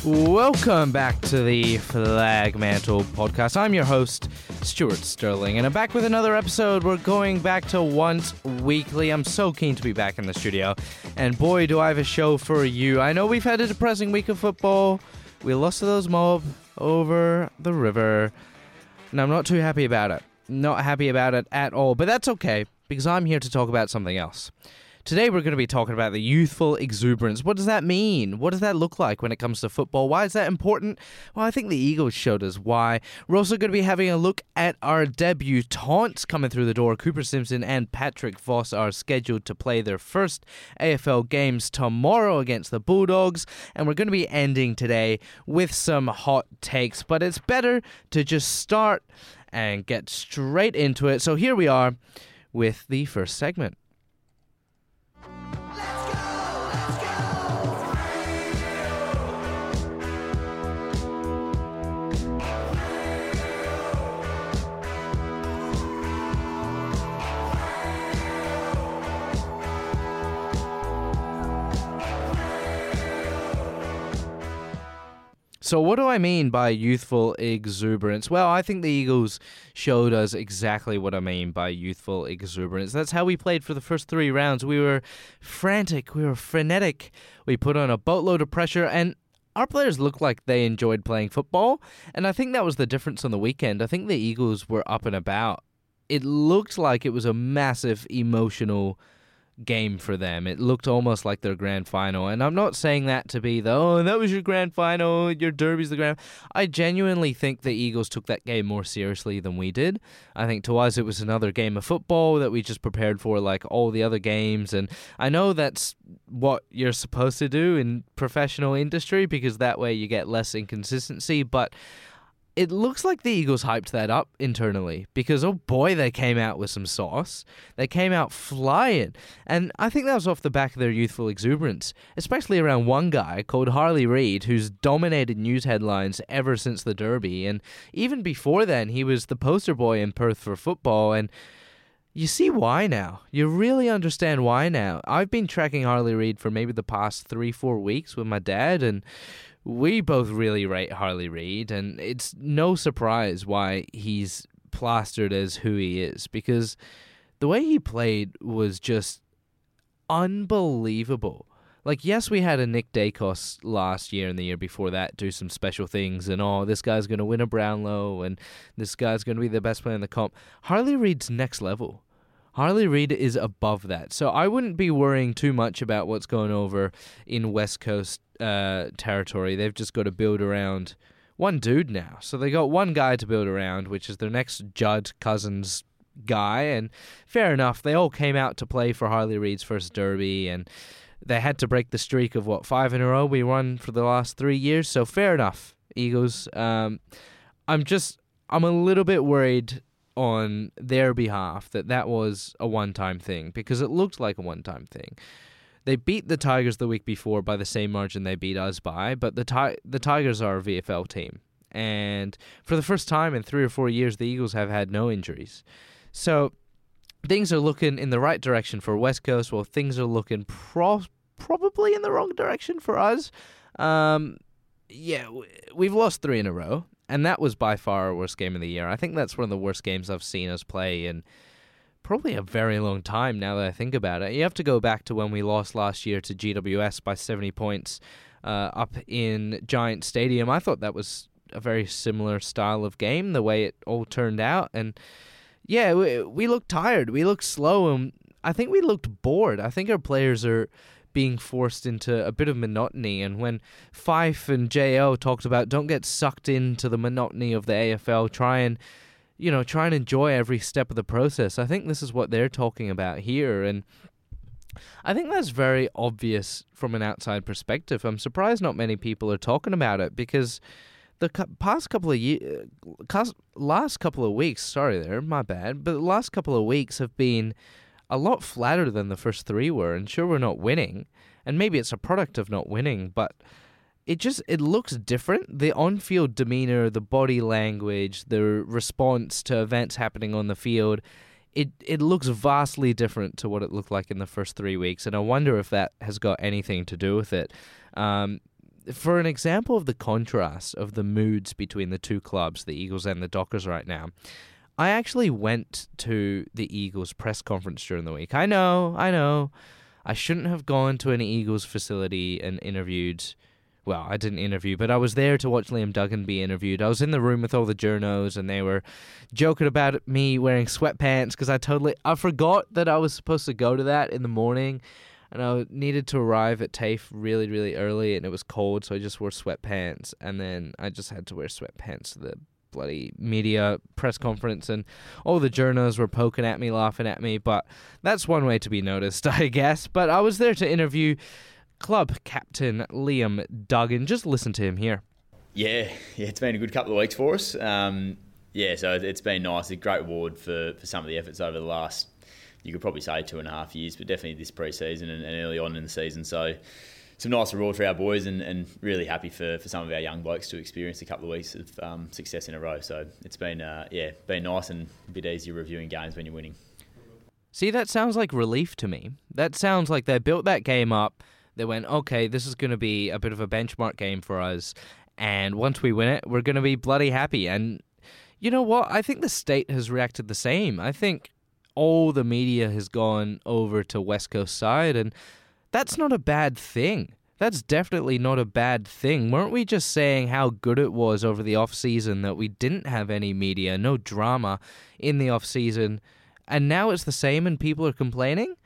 Welcome back to the Flag Mantle podcast. I'm your host, Stuart Sterling, and I'm back with another episode. We're going back to once weekly. I'm so keen to be back in the studio, and boy, do I have a show for you. I know we've had a depressing week of football. We lost to those Mob over the river, and I'm not too happy about it. Not happy about it at all, but that's okay, because I'm here to talk about something else. Today we're going to be talking about the youthful exuberance. What does that mean? What does that look like when it comes to football? Why is that important? Well, I think the Eagles showed us why. We're also going to be having a look at our debutantes coming through the door. Cooper Simpson and Patrick Voss are scheduled to play their first AFL games tomorrow against the Bulldogs. And we're going to be ending today with some hot takes. But it's better to just start and get straight into it. So here we are with the first segment. So what do I mean by youthful exuberance? Well, I think the Eagles showed us exactly what I mean by youthful exuberance. That's how we played for the first 3 rounds. We were frantic. We were frenetic. We put on a boatload of pressure, and our players looked like they enjoyed playing football. And I think that was the difference on the weekend. I think the Eagles were up and about. It looked like it was a massive emotional game for them. It looked almost like their grand final, and I'm not saying that to be that was your grand final, your derby's the grand. I genuinely think the Eagles took that game more seriously than we did. I think to us it was another game of football that we just prepared for like all the other games, and I know that's what you're supposed to do in professional industry because that way you get less inconsistency, but it looks like the Eagles hyped that up internally because, oh boy, they came out with some sauce. They came out flying. And I think that was off the back of their youthful exuberance, especially around one guy called Harley Reid, who's dominated news headlines ever since the Derby. And even before then, he was the poster boy in Perth for football. And you see why now. You really understand why now. I've been tracking Harley Reid for maybe the past 3-4 weeks with my dad, and we both really rate Harley Reid, and it's no surprise why he's plastered as who he is, because the way he played was just unbelievable. Like, yes, we had a Nick Dacos last year and the year before that do some special things, and this guy's going to win a Brownlow, and this guy's going to be the best player in the comp. Harley Reid's next level. Harley Reid is above that. So I wouldn't be worrying too much about what's going over in West Coast territory. They've just got to build around one dude now. So they got one guy to build around, which is their next Judd Cousins guy. And fair enough, they all came out to play for Harley Reid's first Derby, and they had to break the streak of 5 in a row we won for the last 3 years. So fair enough, Eagles. I'm a little bit worried on their behalf that was a one-time thing, because it looked like a one-time thing. They beat the Tigers the week before by the same margin they beat us by, but the Tigers are a VFL team, and for the first time in 3 or 4 years, the Eagles have had no injuries. So things are looking in the right direction for West Coast, while things are looking probably in the wrong direction for us. We've lost 3 in a row, and that was by far our worst game of the year. I think that's one of the worst games I've seen us play in probably a very long time now that I think about it. You have to go back to when we lost last year to GWS by 70 points up in Giant Stadium. I thought that was a very similar style of game, the way it all turned out. And yeah, we looked tired. We looked slow, and I think we looked bored. I think our players are being forced into a bit of monotony, and when Fife and JL talked about don't get sucked into the monotony of the AFL, try and enjoy every step of the process, I think this is what they're talking about here, and I think that's very obvious from an outside perspective. I'm surprised not many people are talking about it, because the last couple of weeks, but the last couple of weeks have been a lot flatter than the first 3 were, and sure, we're not winning, and maybe it's a product of not winning, but it looks different. The on-field demeanor, the body language, the response to events happening on the field, it looks vastly different to what it looked like in the first 3 weeks, and I wonder if that has got anything to do with it. for an example of the contrast of the moods between the two clubs, the Eagles and the Dockers right now, I actually went to the Eagles press conference during the week. I know. I shouldn't have gone to an Eagles facility and interviewed. Well, I didn't interview, but I was there to watch Liam Duggan be interviewed. I was in the room with all the journos, and they were joking about me wearing sweatpants because I forgot that I was supposed to go to that in the morning, and I needed to arrive at TAFE really, really early, and it was cold, so I just wore sweatpants, and then I just had to wear sweatpants to the bloody media press conference, and all the journos were poking at me, laughing at me, but that's one way to be noticed, I guess. But I was there to interview club captain Liam Duggan. Just listen to him here. Yeah, it's been a good couple of weeks for us. So it's been nice. A great reward for some of the efforts over the last, you could probably say 2.5 years, but definitely this pre-season and early on in the season. So some nice reward for our boys, and really happy for some of our young blokes to experience a couple of weeks of success in a row. So it's been been nice and a bit easier reviewing games when you're winning. See, that sounds like relief to me. That sounds like they built that game up. They went, okay, this is going to be a bit of a benchmark game for us, and once we win it, we're going to be bloody happy. And you know what? I think the state has reacted the same. I think all the media has gone over to West Coast side, and that's not a bad thing. That's definitely not a bad thing. Weren't we just saying how good it was over the off-season that we didn't have any media, no drama in the off-season, and now it's the same and people are complaining?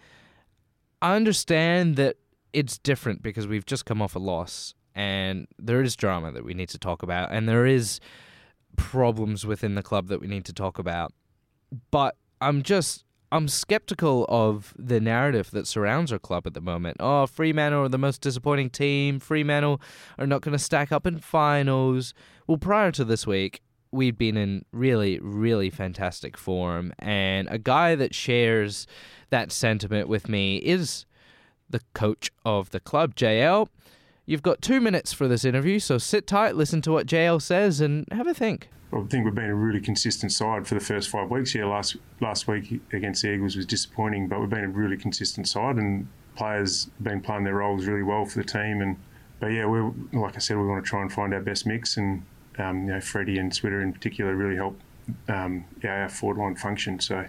I understand that it's different because we've just come off a loss, and there is drama that we need to talk about, and there is problems within the club that we need to talk about. But I'm skeptical of the narrative that surrounds our club at the moment. Oh, Fremantle are the most disappointing team. Fremantle are not going to stack up in finals. Well, prior to this week, we'd been in really, really fantastic form, and a guy that shares that sentiment with me is the coach of the club, JL. You've got 2 minutes for this interview, so sit tight, listen to what JL says, and have a think. I think we've been a really consistent side for the first 5 weeks. Yeah, last week against the Eagles was disappointing, but we've been a really consistent side, and players have been playing their roles really well for the team. But yeah, like I said, we want to try and find our best mix, and Freddie and Switter in particular really help our forward line function. So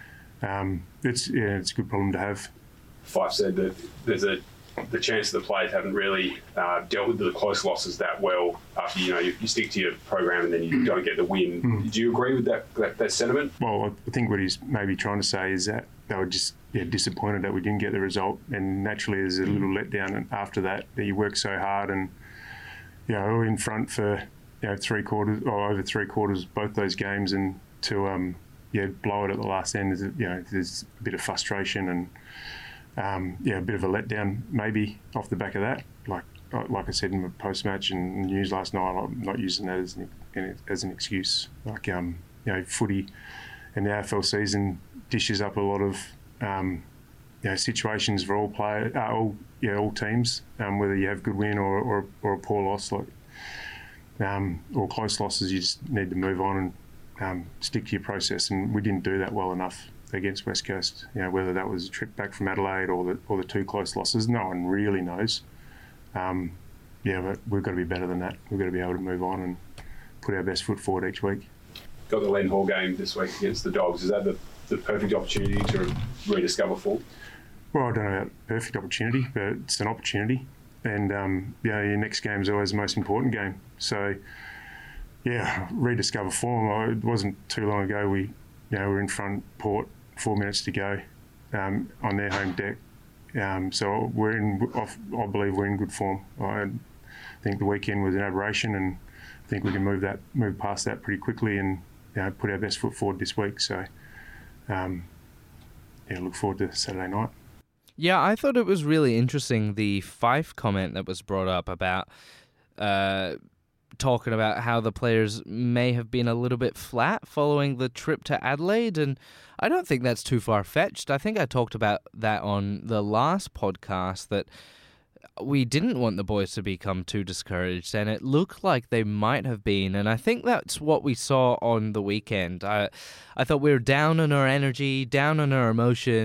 it's a good problem to have. Fife said that there's the chance the players haven't really dealt with the close losses that well after you stick to your program and then you got to get the win. Do you agree with that sentiment? Well, I think what he's maybe trying to say is that they were just disappointed that we didn't get the result, and naturally there's a little letdown after that you work so hard, and we're in front for 3 quarters or over 3 quarters both those games, and to blow it at the last end there's a bit of frustration and a bit of a letdown maybe off the back of that. Like I said in my post-match and news last night, I'm not using that as an excuse. Footy and the AFL season dishes up a lot of situations for all players, all teams, whether you have good win or a poor loss, or close losses. You just need to move on and stick to your process, and we didn't do that well enough against West Coast. Whether that was a trip back from Adelaide or the 2 close losses, no one really knows. But we've got to be better than that. We've got to be able to move on and put our best foot forward each week. Got the Len Hall game this week against the Dogs. Is that the perfect opportunity to rediscover form? Well, I don't know about perfect opportunity, but it's an opportunity. And your next game is always the most important game. So, rediscover form. It wasn't too long ago we were in front Port, 4 minutes to go on their home deck. So I believe we're in good form. I think the weekend was an aberration, and I think we can move past that pretty quickly and put our best foot forward this week. So look forward to Saturday night. Yeah, I thought it was really interesting, the Fife comment that was brought up about talking about how the players may have been a little bit flat following the trip to Adelaide, and I don't think that's too far-fetched. I think I talked about that on the last podcast, that we didn't want the boys to become too discouraged, and it looked like they might have been, and I think that's what we saw on the weekend. I thought we were down on our energy, down on our emotion.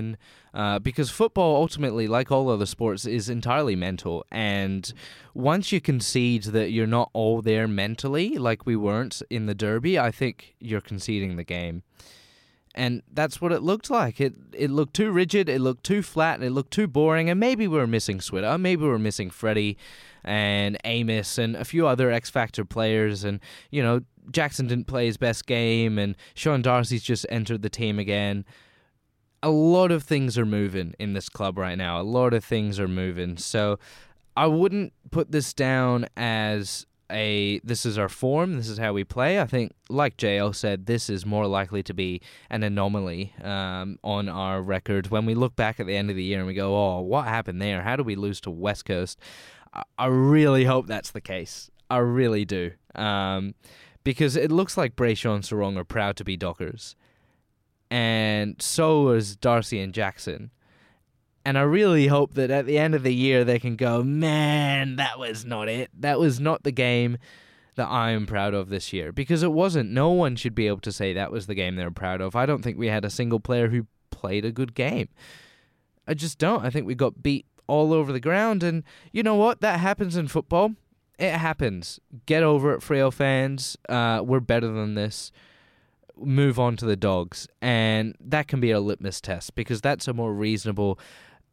Because football, ultimately, like all other sports, is entirely mental. And once you concede that you're not all there mentally, like we weren't in the Derby, I think you're conceding the game. And that's what it looked like. It looked too rigid, it looked too flat, it looked too boring, and maybe we were missing Switter, maybe we were missing Freddie and Amos and a few other X-Factor players, and, you know, Jackson didn't play his best game, and Sean Darcy's just entered the team again. A lot of things are moving in this club right now. A lot of things are moving. So I wouldn't put this down as this is our form, this is how we play. I think, like JL said, this is more likely to be an anomaly on our record. When we look back at the end of the year and we go, oh, what happened there? How do we lose to West Coast? I really hope that's the case. I really do. Because it looks like Brayshaw and Sarong are proud to be Dockers. And so is Darcy and Jackson. And I really hope that at the end of the year they can go, man, that was not it. That was not the game that I am proud of this year. Because it wasn't. No one should be able to say that was the game they were proud of. I don't think we had a single player who played a good game. I just don't. I think we got beat all over the ground. And you know what? That happens in football. It happens. Get over it, Freo fans. We're better than this. Move on to the Dogs. And that can be a litmus test, because that's a more reasonable,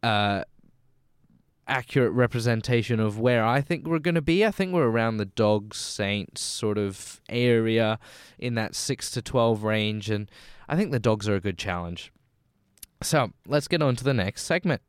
accurate representation of where I think we're going to be. I think we're around the Dogs, Saints sort of area in that 6 to 12 range, and I think the Dogs are a good challenge. So let's get on to the next segment.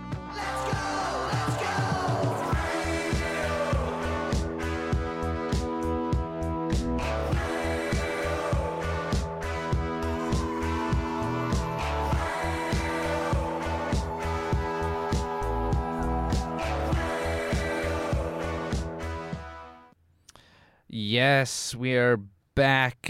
Yes, we are back,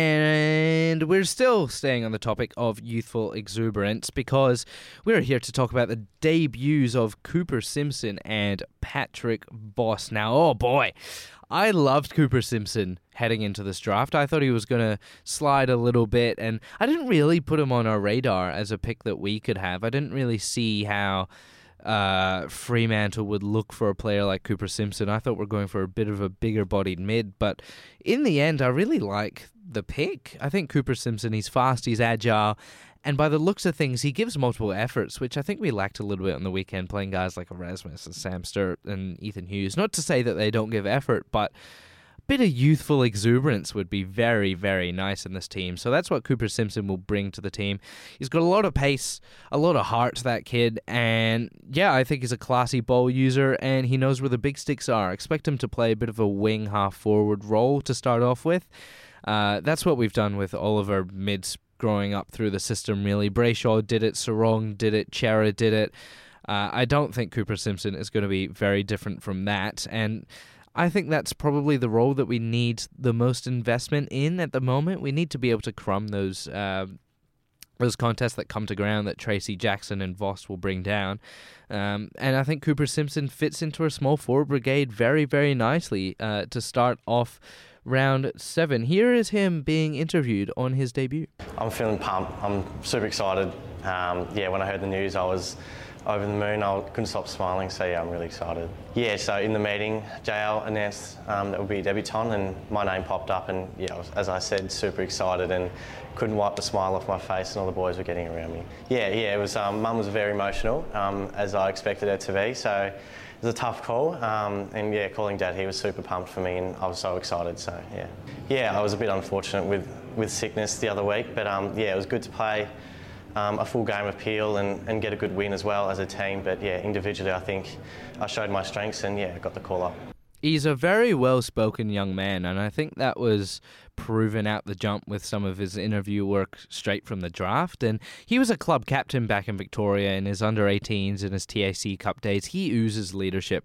and we're still staying on the topic of youthful exuberance, because we're here to talk about the debuts of Cooper Simpson and Patrick Voss. Now, oh boy, I loved Cooper Simpson heading into this draft. I thought he was going to slide a little bit, and I didn't really put him on our radar as a pick that we could have. I didn't really see how Fremantle would look for a player like Cooper Simpson. I thought we're going for a bit of a bigger-bodied mid, but in the end, I really like the pick. I think Cooper Simpson, he's fast, he's agile, and by the looks of things, he gives multiple efforts, which I think we lacked a little bit on the weekend, playing guys like Erasmus and Sam Sturt and Ethan Hughes. Not to say that they don't give effort, but bit of youthful exuberance would be very, very nice in this team. So that's what Cooper Simpson will bring to the team. He's got a lot of pace, a lot of heart, that kid, and yeah, I think he's a classy ball user, and he knows where the big sticks are. Expect him to play a bit of a wing half-forward role to start off with. That's what we've done with all of our mids growing up through the system, really. Brayshaw did it, Sarong did it, Chera did it. I don't think Cooper Simpson is going to be very different from that, and I think that's probably the role that we need the most investment in at the moment. We need to be able to crumb those contests that come to ground that Tracy, Jackson, and Voss will bring down. And I think Cooper Simpson fits into our small forward brigade very, very nicely to start off round 7. Here is him being interviewed on his debut. I'm feeling pumped. I'm super excited. When I heard the news, I was over the moon. I couldn't stop smiling, so yeah, I'm really excited. Yeah, so in the meeting, JL announced that would be a debutant, and my name popped up, and yeah, as I said, super excited and couldn't wipe the smile off my face, and all the boys were getting around me. Yeah, it was, Mum was very emotional, as I expected her to be, so it was a tough call, and yeah, calling Dad, he was super pumped for me, and I was so excited, so yeah. Yeah, I was a bit unfortunate with sickness the other week, but it was good to play a full game of Peel and get a good win as well as a team. But yeah, individually I think I showed my strengths and yeah, got the call up. He's a very well-spoken young man, and I think that was proven out the jump with some of his interview work straight from the draft. And he was a club captain back in Victoria in his under-18s and his TAC Cup days. He oozes leadership.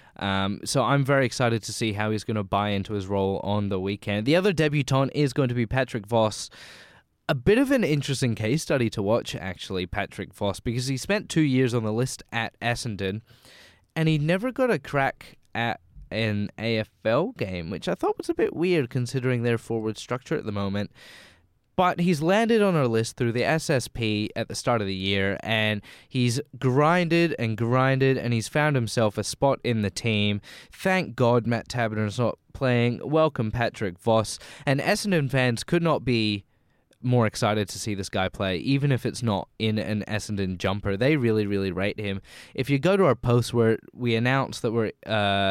So I'm very excited to see how he's going to buy into his role on the weekend. The other debutant is going to be Patrick Voss. A bit of an interesting case study to watch, actually, Patrick Voss, because he spent 2 years on the list at Essendon, and he never got a crack at an AFL game, which I thought was a bit weird considering their forward structure at the moment. But he's landed on our list through the SSP at the start of the year, and he's grinded, and he's found himself a spot in the team. Thank God Matt Taberner's not playing. Welcome Patrick Voss. And Essendon fans could not be more excited to see this guy play, even if it's not in an Essendon jumper. They really, really rate him. If you go to our post where we announce that we're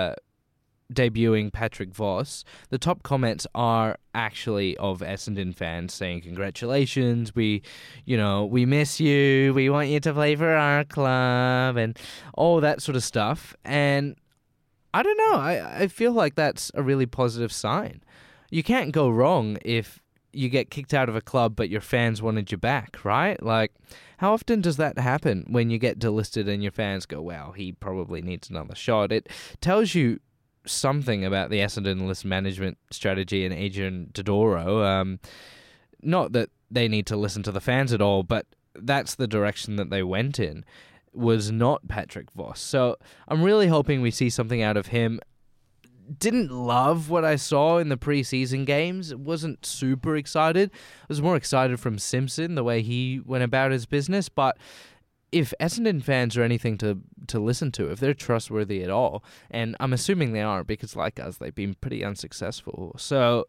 debuting Patrick Voss, the top comments are actually of Essendon fans saying congratulations, we miss you, we want you to play for our club, and all that sort of stuff. And I don't know, I feel like that's a really positive sign. You can't go wrong if you get kicked out of a club but your fans wanted you back, right? Like, how often does that happen when you get delisted and your fans go, well, he probably needs another shot? It tells you something about the Essendon list management strategy and Adrian Dodoro. Not that they need to listen to the fans at all, but that's the direction that they went in, was not Patrick Voss. So I'm really hoping we see something out of him. Didn't love what I saw in the preseason games. Wasn't super excited. I was more excited from Simpson, the way he went about his business. But if Essendon fans are anything to listen to, if they're trustworthy at all, and I'm assuming they are, because like us, they've been pretty unsuccessful. So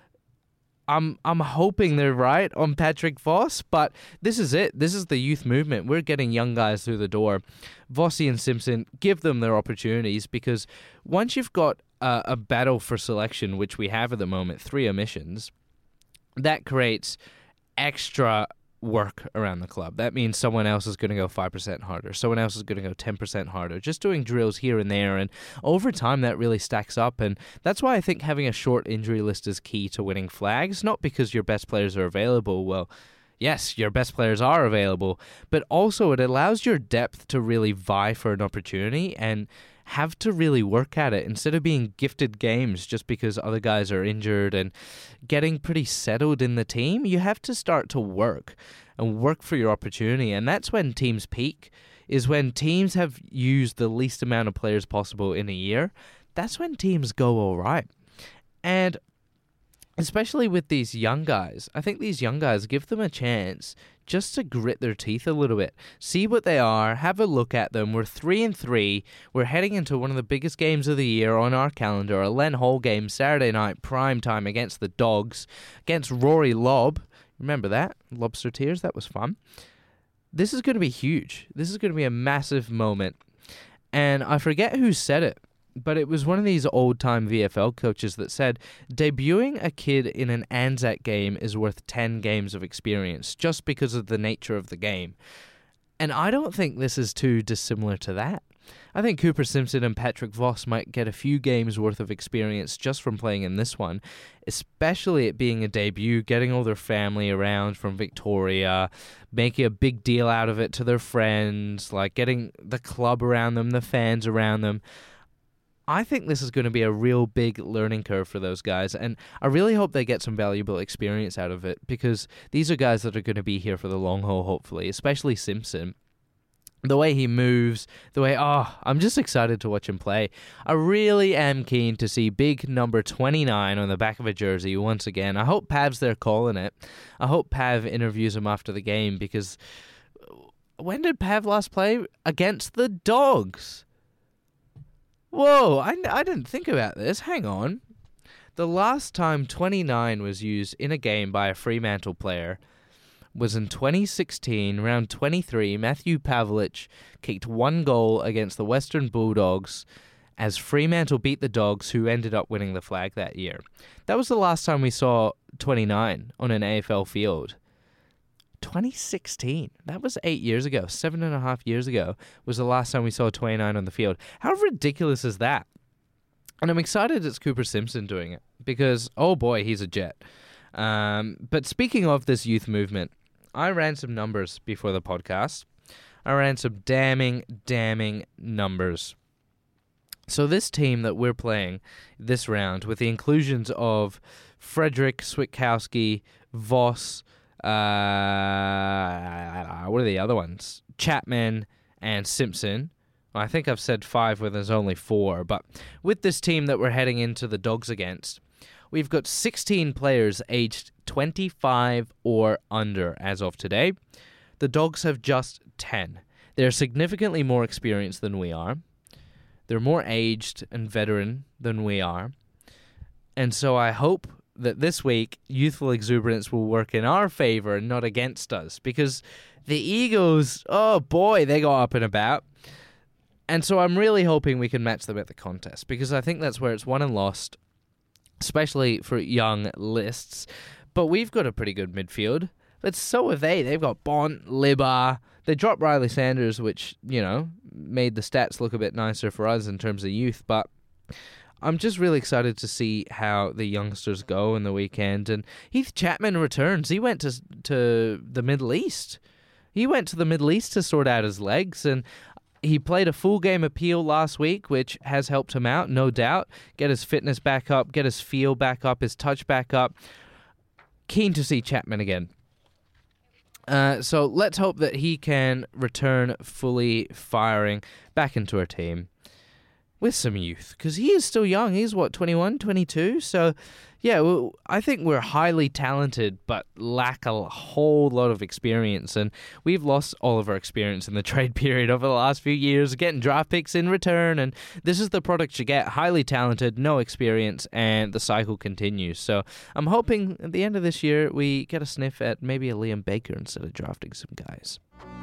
I'm hoping they're right on Patrick Voss, but this is it. This is the youth movement. We're getting young guys through the door. Vossi and Simpson, give them their opportunities, because once you've got a battle for selection, which we have at the moment, 3 omissions, that creates extra work around the club. That means someone else is going to go 5% harder. Someone else is going to go 10% harder. Just doing drills here and there, and over time that really stacks up, and that's why I think having a short injury list is key to winning flags, not because your best players are available. Well, yes, your best players are available, but also it allows your depth to really vie for an opportunity and have to really work at it instead of being gifted games just because other guys are injured and getting pretty settled in the team. You have to start to work and work for your opportunity, and that's when teams peak, is when teams have used the least amount of players possible in a year. That's when teams go all right. And especially with these young guys, I think these young guys, give them a chance just to grit their teeth a little bit. See what they are, have a look at them. We're 3-3. We're heading into one of the biggest games of the year on our calendar, a Len Hall game, Saturday night, prime time against the Dogs, against Rory Lobb. Remember that? Lobster Tears, that was fun. This is going to be huge. This is going to be a massive moment. And I forget who said it, but it was one of these old-time VFL coaches that said, debuting a kid in an Anzac game is worth 10 games of experience, just because of the nature of the game. And I don't think this is too dissimilar to that. I think Cooper Simpson and Patrick Voss might get a few games worth of experience just from playing in this one, especially it being a debut, getting all their family around from Victoria, making a big deal out of it to their friends, like getting the club around them, the fans around them. I think this is going to be a real big learning curve for those guys, and I really hope they get some valuable experience out of it, because these are guys that are going to be here for the long haul, hopefully, especially Simpson. The way he moves, I'm just excited to watch him play. I really am keen to see big number 29 on the back of a jersey once again. I hope Pav's there calling it. I hope Pav interviews him after the game, because when did Pav last play? Against the Dogs. Whoa, I didn't think about this. Hang on. The last time 29 was used in a game by a Fremantle player was in 2016, round 23. Matthew Pavlich kicked 1 goal against the Western Bulldogs as Fremantle beat the Dogs, who ended up winning the flag that year. That was the last time we saw 29 on an AFL field. 2016. That was 8 years ago. 7.5 years ago was the last time we saw 29 on the field. How ridiculous is that? And I'm excited it's Cooper Simpson doing it, because, oh boy, he's a jet. But speaking of this youth movement, I ran some numbers before the podcast. I ran some damning numbers. So this team that we're playing this round, with the inclusions of Frederick, Switkowski, Voss, what are the other ones? Chapman and Simpson. Well, I think I've said 5 when there's only 4. But with this team that we're heading into the Dogs against, we've got 16 players aged 25 or under as of today. The Dogs have just 10. They're significantly more experienced than we are. They're more aged and veteran than we are. And so I hope that this week, youthful exuberance will work in our favor and not against us. Because the Eagles, oh boy, they go up and about. And so I'm really hoping we can match them at the contest. Because I think that's where it's won and lost, especially for young lists. But we've got a pretty good midfield. But so have they. They've got Bont, Libba. They dropped Riley Sanders, which, made the stats look a bit nicer for us in terms of youth. But I'm just really excited to see how the youngsters go in the weekend. And Heath Chapman returns. He went to the Middle East. He went to the Middle East to sort out his legs. And he played a full game appeal last week, which has helped him out, no doubt. Get his fitness back up, get his feel back up, his touch back up. Keen to see Chapman again. So let's hope that he can return fully firing back into our team with some youth, because he is still young. He's, 21, 22? So, yeah, well, I think we're highly talented but lack a whole lot of experience, and we've lost all of our experience in the trade period over the last few years, getting draft picks in return, and this is the product you get: highly talented, no experience, and the cycle continues. So I'm hoping at the end of this year we get a sniff at maybe a Liam Baker instead of drafting some guys.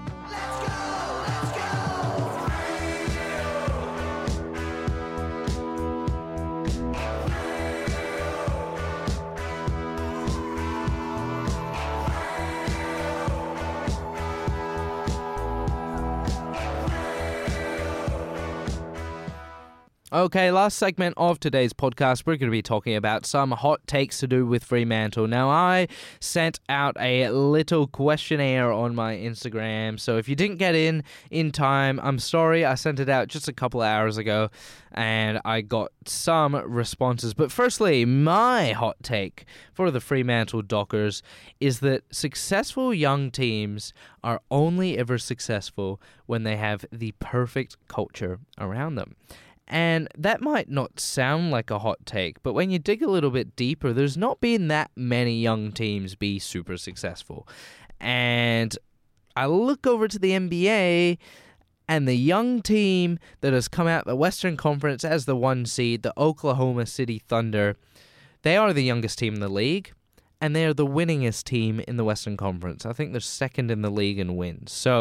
Okay, last segment of today's podcast, we're going to be talking about some hot takes to do with Fremantle. Now, I sent out a little questionnaire on my Instagram, so if you didn't get in time, I'm sorry. I sent it out just a couple of hours ago, and I got some responses. But firstly, my hot take for the Fremantle Dockers is that successful young teams are only ever successful when they have the perfect culture around them. And that might not sound like a hot take, but when you dig a little bit deeper, there's not been that many young teams be super successful. And I look over to the NBA, and the young team that has come out the Western Conference as the 1 seed, the Oklahoma City Thunder, they are the youngest team in the league, and they are the winningest team in the Western Conference. I think they're second in the league in wins. So,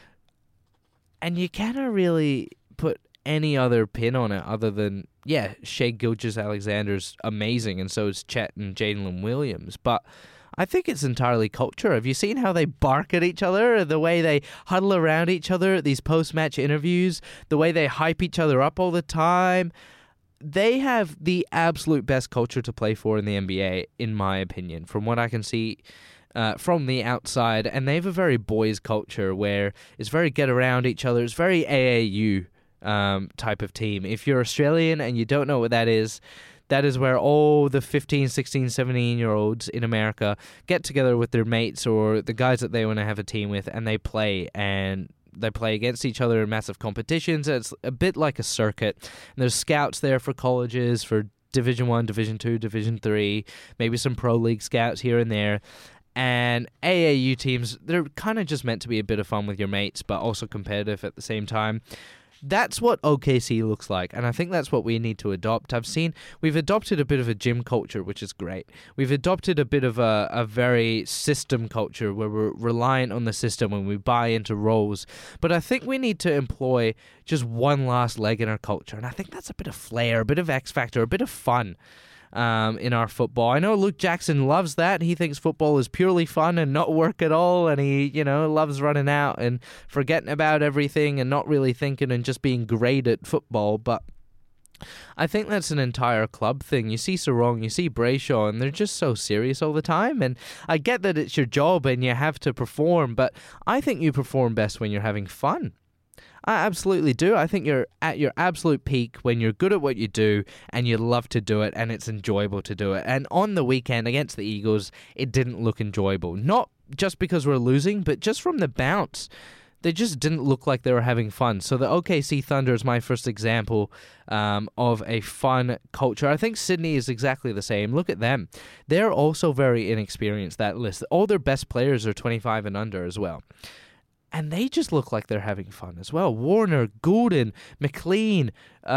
and you cannot really put any other pin on it other than, Shai Gilgeous-Alexander's amazing, and so is Chet and Jalen Williams. But I think it's entirely culture. Have you seen how they bark at each other, the way they huddle around each other at these post-match interviews, the way they hype each other up all the time? They have the absolute best culture to play for in the NBA, in my opinion, from what I can see from the outside. And they have a very boys culture where it's very get around each other. It's very AAU type of team. If you're Australian and you don't know what that is where all the 15, 16, 17-year-olds in America get together with their mates or the guys that they want to have a team with, and they play against each other in massive competitions. It's a bit like a circuit. And there's scouts there for colleges, for Division 1, Division 2, Division 3, maybe some pro league scouts here and there. And AAU teams, they're kind of just meant to be a bit of fun with your mates, but also competitive at the same time. That's what OKC looks like, and I think that's what we need to adopt. We've adopted a bit of a gym culture, which is great. We've adopted a bit of a very system culture where we're reliant on the system and we buy into roles. But I think we need to employ just one last leg in our culture, and I think that's a bit of flair, a bit of X factor, a bit of fun. In our football. I know Luke Jackson loves that. He thinks football is purely fun and not work at all, and he, loves running out and forgetting about everything and not really thinking and just being great at football. But I think that's an entire club thing. You see Sarong, you see Brayshaw, and they're just so serious all the time. And I get that it's your job and you have to perform, but I think you perform best when you're having fun. I absolutely do. I think you're at your absolute peak when you're good at what you do and you love to do it and it's enjoyable to do it. And on the weekend against the Eagles, it didn't look enjoyable. Not just because we're losing, but just from the bounce. they just didn't look like they were having fun. So the OKC Thunder is my first example of a fun culture. I think Sydney is exactly the same. Look at them. They're also very inexperienced, that list. All their best players are 25 and under as well. And they just look like they're having fun as well. Warner, Golden, McLean,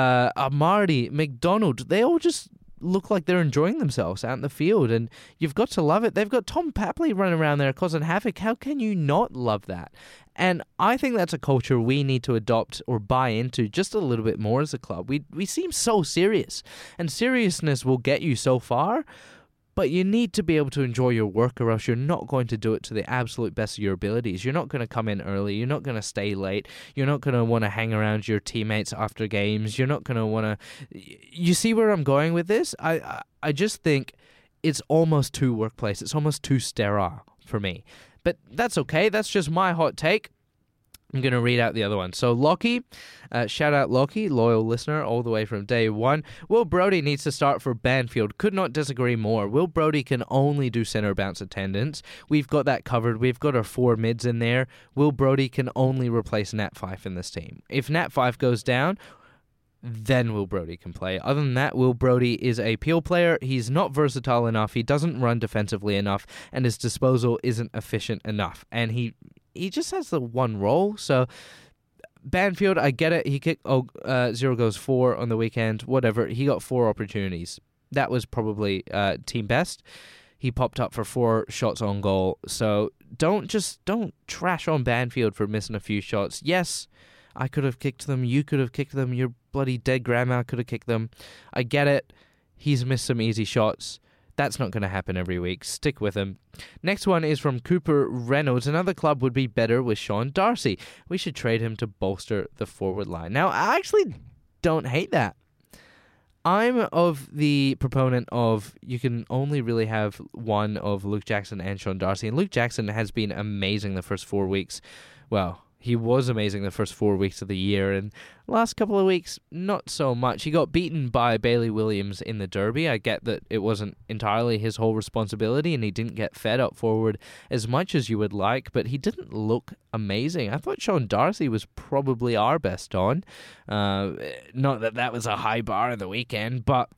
Amarty, McDonald, they all just look like they're enjoying themselves out in the field, and you've got to love it. They've got Tom Papley running around there causing havoc. How can you not love that? And I think that's a culture we need to adopt or buy into just a little bit more as a club. We seem so serious, and seriousness will get you so far, but you need to be able to enjoy your work, or else you're not going to do it to the absolute best of your abilities. You're not going to come in early. You're not going to stay late. You're not going to want to hang around your teammates after games. You're not going to want to... You see where I'm going with this? I just think it's almost too workplace. It's almost too sterile for me. But that's okay. That's just my hot take. I'm going to read out the other one. So Lockie, shout out Lockie, loyal listener all the way from day one. Will Brodie needs to start for Banfield. Could not disagree more. Will Brodie can only do center bounce attendance. We've got that covered. We've got our 4 mids in there. Will Brodie can only replace Nat Fyfe in this team. If Nat Fyfe goes down, then Will Brodie can play. Other than that, Will Brodie is a peel player. He's not versatile enough. He doesn't run defensively enough, and his disposal isn't efficient enough. And he just has the one role. So Banfield, I get it. He kicked 0 goes 4 on the weekend. Whatever. He got 4 opportunities. That was probably team best. He popped up for 4 shots on goal. So don't trash on Banfield for missing a few shots. Yes, I could have kicked them. You could have kicked them. Your bloody dead grandma could have kicked them. I get it. He's missed some easy shots. That's not going to happen every week. Stick with him. Next one is from Cooper Reynolds. Another club would be better with Sean Darcy. We should trade him to bolster the forward line. Now, I actually don't hate that. I'm of the proponent of you can only really have one of Luke Jackson and Sean Darcy. And Luke Jackson has been amazing the first 4 weeks. Well, he was amazing the first 4 weeks of the year, and last couple of weeks, not so much. He got beaten by Bailey Williams in the Derby. I get that it wasn't entirely his whole responsibility, and he didn't get fed up forward as much as you would like, but he didn't look amazing. I thought Sean Darcy was probably our best on. Not that was a high bar in the weekend, but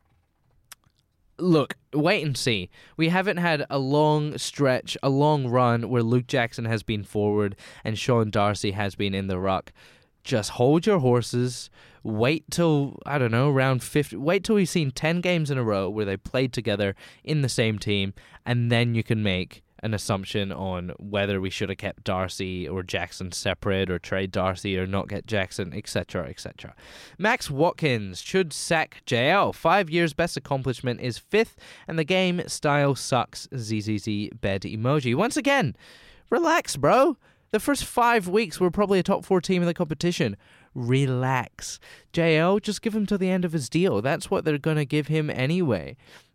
look, wait and see. We haven't had a long stretch, a long run where Luke Jackson has been forward and Sean Darcy has been in the ruck. Just hold your horses. Wait till, I don't know, round 50. Wait till we've seen 10 games in a row where they played together in the same team, and then you can make an assumption on whether we should have kept Darcy or Jackson separate, or trade Darcy or not get Jackson, etc., etc. Max Watkins should sack JL. 5 years best accomplishment is 5th, and the game style sucks. ZZZ bed emoji. Once again, relax, bro. The first 5 weeks were probably a top 4 team in the competition. Relax. JL, just give him to the end of his deal. That's what they're going to give him anyway.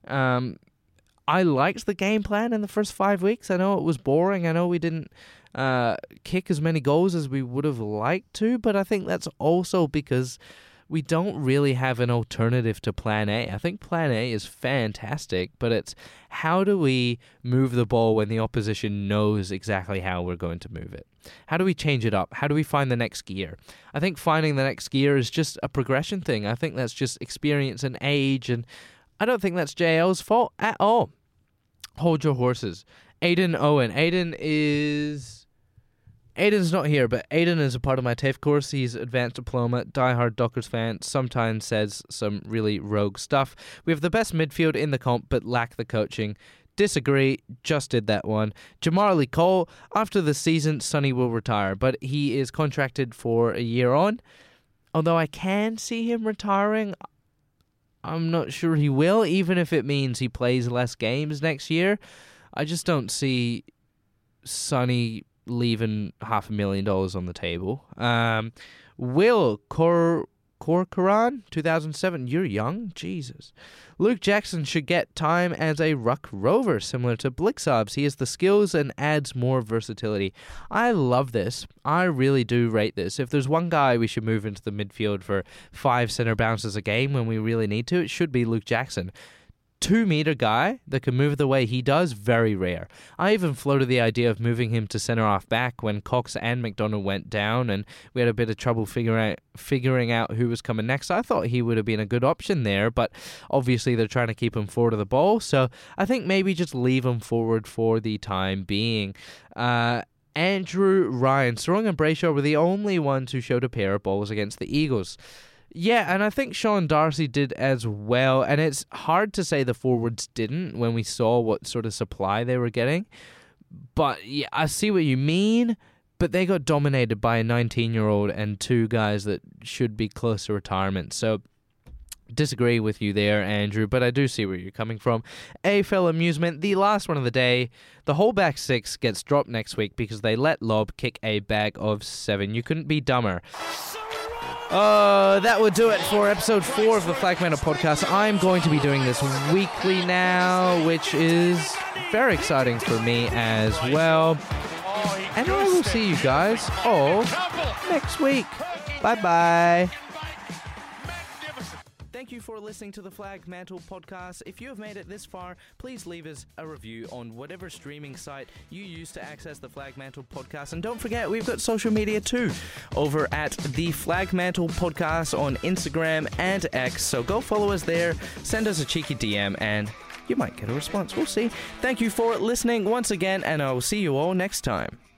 I liked the game plan in the first 5 weeks. I know it was boring. I know we didn't kick as many goals as we would have liked to, but I think that's also because we don't really have an alternative to Plan A. I think Plan A is fantastic, but it's how do we move the ball when the opposition knows exactly how we're going to move it? How do we change it up? How do we find the next gear? I think finding the next gear is just a progression thing. I think that's just experience and age, and I don't think that's JL's fault at all. Hold your horses. Aiden Owen. Aiden's not here, but Aiden is a part of my TAFE course. He's advanced diploma, diehard Dockers fan, sometimes says some really rogue stuff. We have the best midfield in the comp, but lack the coaching. Disagree, just did that one. Jamarly Cole, after the season, Sonny will retire, but he is contracted for a year on. Although I can see him retiring, I'm not sure he will, even if it means he plays less games next year. I just don't see Sonny leaving $500,000 on the table. Will Corcoran, 2007. You're young? Jesus. Luke Jackson should get time as a ruck rover, similar to Blixobs. He has the skills and adds more versatility. I love this. I really do rate this. If there's one guy we should move into the midfield for 5 center bounces a game when we really need to, it should be Luke Jackson. 2-meter guy that can move the way he does, very rare. I even floated the idea of moving him to centre half back when Cox and McDonald went down, and we had a bit of trouble figuring out who was coming next. I thought he would have been a good option there, but obviously they're trying to keep him forward of the ball, so I think maybe just leave him forward for the time being. Andrew Ryan, Sarong and Brayshaw were the only ones who showed a pair of balls against the Eagles. Yeah, and I think Sean Darcy did as well, and it's hard to say the forwards didn't when we saw what sort of supply they were getting. But yeah, I see what you mean, but they got dominated by a 19-year-old and 2 guys that should be close to retirement. So disagree with you there, Andrew, but I do see where you're coming from. AFL amusement, the last one of the day. The whole back 6 gets dropped next week because they let Lobb kick a bag of 7. You couldn't be dumber. That would do it for episode 4 of the Flag Mantle podcast. I'm going to be doing this weekly now, which is very exciting for me as well. And I will see you guys all next week. Bye-bye. Thank you for listening to the Flag Mantle podcast. If you have made it this far, please leave us a review on whatever streaming site you use to access the Flag Mantle podcast. And don't forget, we've got social media too, over at the Flag Mantle podcast on Instagram and X. So go follow us there, send us a cheeky DM, and you might get a response. We'll see. Thank you for listening once again, and I'll see you all next time.